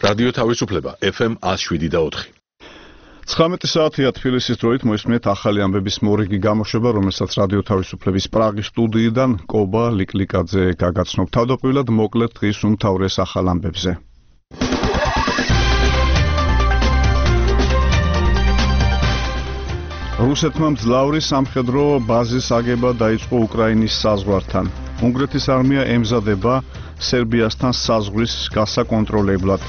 რადიო თავისუფლება FM 107.4. 19 საათია თბილისის დროით მოისმენთ ახალი ამბების მორიგი გამოშვება, რომელსაც რადიო თავისუფლების პრაღის სტუდიიდან კობა ლიკლიკაძე გაგაცნობ. თავდაპირველად მოკლედ დღის უმთავრეს ახალ ამბებზე. რუსეთმა მძლავრი სამხედრო ბაზის აგება დაიწყო უკრაინის საზღვართან. უნგრეთის არმია ემზადება სერბიასთან საზღვრის გასაკონტროლებლად.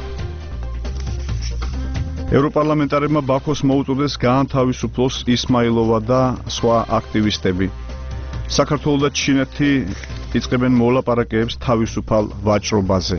ევროპარლამენტარებმა ბაქოს მოუწოდეს გაანთავისუფლოს ისმაილოვა და სხვა აქტივისტები. საქართველო და ჩინეთი იწყებენ მოლაპარაკებებს თავისუფალ ვაჭრობაზე.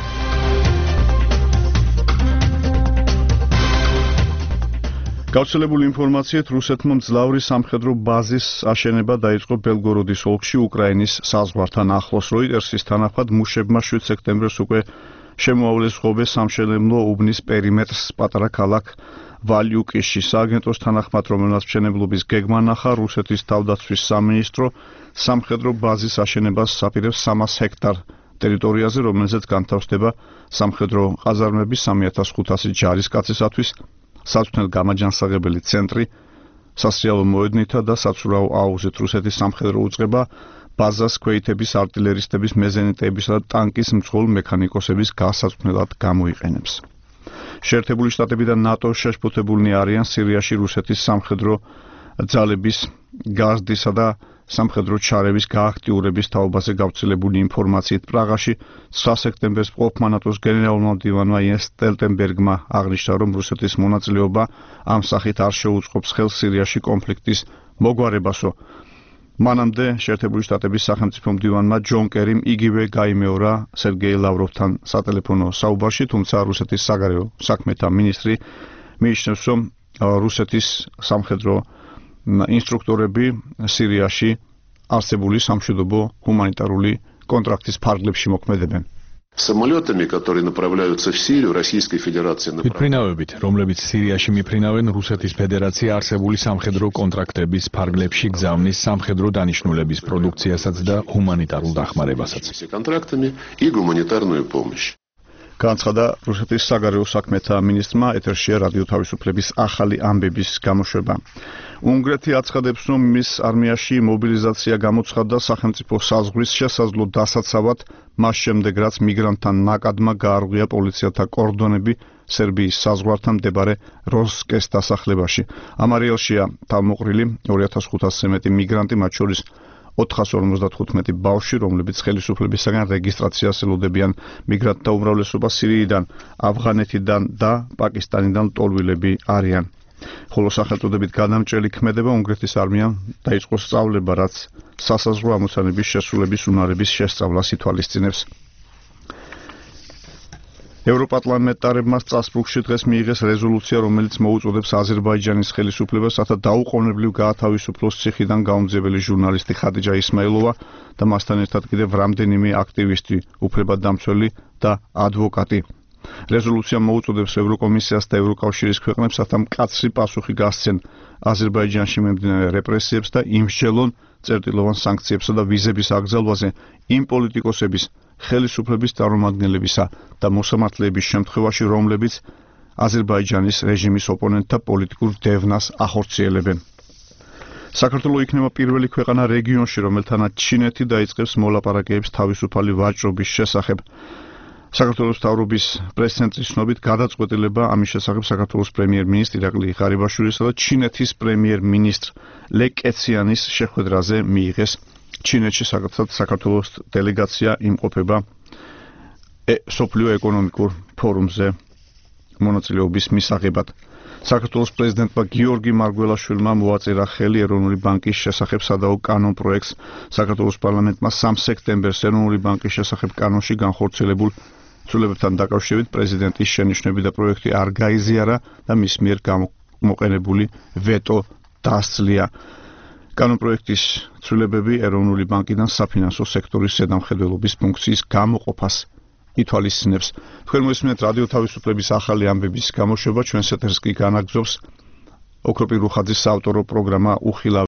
გავრცელებული ინფორმაციით რუსეთმა მძლავრი სამხედრო ბაზის აშენება დაიწყო ბელგოროდის ოლქში უკრაინის საზღვართან ახლოს. როიტერსის თანახმად მუშებმა 7 სექტემბერს უკვე შემოავლეს ღობე სამშენებლო უბნის პერიმეტრს პატარა ქალაქ ვალიუკიში. სააგენტოს თანახმად, რომელსაც მშენებლობის გეგმა ნახა, რუსეთის თავდაცვის სამინისტრო სამხედრო ბაზის აშენებას აპირებს 300 ჰექტარ ტერიტორიაზე, რომელზეც განთავსდება სამხედრო ყაზარმები 3500 ჯარისკაცისათვის, საცვნელ გამაჯანსაღებელი ცენტრი, სასრიალო მოედნითა და საცურაო აუზით. რუსეთის სამხედრო უწყება ბაზას ქვეითების არტილერისტების, მეზენიტებისა და ტანკის მძღოლ მექანიკოსების გასაცვნელად გამოიყენებს. შეერთებული შტატები და ნატო შეშფოთებულნი არიან სირიაში რუსეთის სამხედრო ძალების გაზრდისა და სამხედრო ჩარევის გააქტიურების თაობაზე გავრცელებული ინფორმაციით პრაღაში 9 სექტემბერს მყოფმა ნატოს გენერალურმა მდივანმა იენს სტოლტენბერგმა აღნიშნა, რომ რუსეთის მონაწილეობა ამ სახით არ შეუწყობს ხელს სირიაში კონფლიქტის მოგვარებასო. მანამდე შეერთებული შტატების სახელმწიფო მდივანმა ჯონ კერიმ იგივე გაიმეორა სერგეი ლავროვთან სატელეფონო საუბარში, თუმცა რუსეთის საგარეო საქმეთა მინისტრი მიიჩნევს, რომ რუსეთის სამხედრო ინსტრუქტორები სირიაში არსებული სამშვიდობო ჰუმანიტარული контрактის ფარგლებში მოქმედებენ. Самолетами, которые направляются в Сирию, Российской Федерации направляют. რომლებიც სირიაში მიფრინავენ რუსეთის ფედერაცია არსებული სამხედრო კონტრაქტების ფარგლებში გზავნის სამხედრო დანიშნულების პროდუქციასაც და ჰუმანიტარულ დახმარებასაც. контрактами и гуманитарную помощь. განცხადა რუსეთის საგარეო საქმეთა მინისტრმა. ეთერშია რადიო თავისუფლების ახალი ამბების გამოშვება. უნგრეთი აცხადებს, რომ მის არმიაში მობილიზაცია გამოცხადდა სახელმწიფო საზღვრის შესაძლო დასაცავად, მას შემდეგ რაც მიგრანტთა ნაკადმა გაარღვია პოლიციათა კორდონები სერბიის საზღვართან მდებარე როსკეს დასახლებაში. ამ არეალშია თავმოყრილი 2500-ზე მეტი მიგრანტი, მათ შორის 455 ბავშვი, რომლებიც ხელისუფლებისაგან რეგისტრაციას ელოდებიან. მიგრანტთა უმრავლესობა სირიიდან, ავღანეთიდან და პაკისტანიდან ლტოლვილები არიან. ხოლო სახელწოდებით გადამჭრელი ქმედება უნგრეთის არმიამ დაიწყო სწავლება, რაც სასაზღვრო ამოცანების შესრულების უნარების შესწავლას ითვალისწინებს. ევროპარლამენტარებმა სტრასბურგში დღეს მიიღეს რეზოლუცია, რომელიც მოუწოდებს აზერბაიჯანის ხელისუფლებას, რათა დაუყოვნებლივ გაათავისუფლოს ციხიდან გაუმძეველი ჟურნალისტი ხადიჯა ისმაილოვა და მასთან ერთად კიდევ რამდენიმე აქტივისტი, უფლებადამცველი და ადვოკატი. რეზოლუცია მოუწოდებს ევროკომისიას და ევროკავშირის ქვეყნებს, რათა მკაცრი პასუხი გასცენ აზერბაიჯანში მიმდინარე რეპრესიებს და იმსჯელონ წერტილოვან სანქციებსა და ვიზების აკრძალვაზე იმ პოლიტიკოსების, ხელისუფლების წარმომადგენლებისა და მოსამართლეების შემთხვევაში, რომლებიც აზერბაიჯანის რეჟიმის ოპონენტთა პოლიტიკურ დევნას ახორციელებენ. საქართველო იქნება პირველი ქვეყანა რეგიონში, რომელთანაც ჩინეთი დაიწყებს მოლაპარაკებებს თავისუფალი ვაჭრობის შესახებ. საქართველოს მთავრობის პრეს-ცენტრის ცნობით გადაწყვეტილება ამის შესახებ საქართველოს პრემიერ-მინისტრ ირაკლი ღარიბაშვილისა და ჩინეთის პრემიერ-მინისტრ ლე კეციანის შეხვედრაზე მიიღეს. ჩინეთში საქართველოს დელეგაცია იმყოფება სოფლიო ეკონომიკურ ფორუმზე მონაწილეობის მისაღებად. საქართველოს პრეზიდენტმა გიორგი მარგველაშვილმა მოაწერა ხელი ეროვნული ბანკის შესახებ სადაო კანონ პროექტს. საქართველოს პარლამენტმა 3 სექტემბერს ეროვნული ბანკის შესახებ კანონში განხორციელებულ ცვლილებებთან დაკავშირებით პრეზიდენტის შენიშვნები და პროექტი არ გაიზიარა და მის მიერ გამოყენებული ვეტო დასძლია. კანონპროექტის ცვლილებები ეროვნული ბანკიდან საფინანსო სექტორის ზედამხედველობის ფუნქციის გამოყოფას ითვალისწინებს. თქვენ მოისმენთ რადიო თავისუფლების ახალი ამბების გამოშვება, ჩვენს ეთერს კი განაგრძობს ოქროპირ რუხაძის საავტორო პროგრამა უხილავ